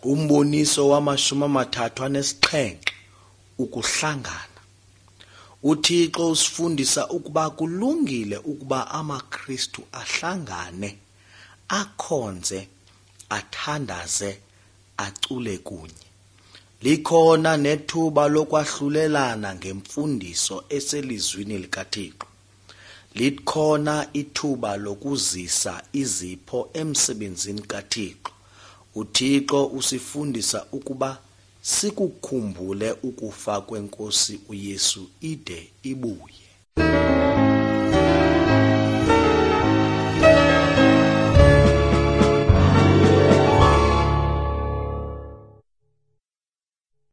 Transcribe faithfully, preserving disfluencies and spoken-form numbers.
Umboniso wamashumi amathathu anesixhenxe, ukuhlangana. uThixo usifundisa ukuba kulungile ukuba amaKristu ahlangane, akhonze, athandaze, acule kunye. Likhona nethuba lokwahlulelana ngemfundiso eselizwini likaThixo. Likhona ithuba lokuzisa izipho emsebenzini kaThixo. uThixo usifundisa ukuba sikukhumbule ukufa kweNkosi uYesu ide ibuye.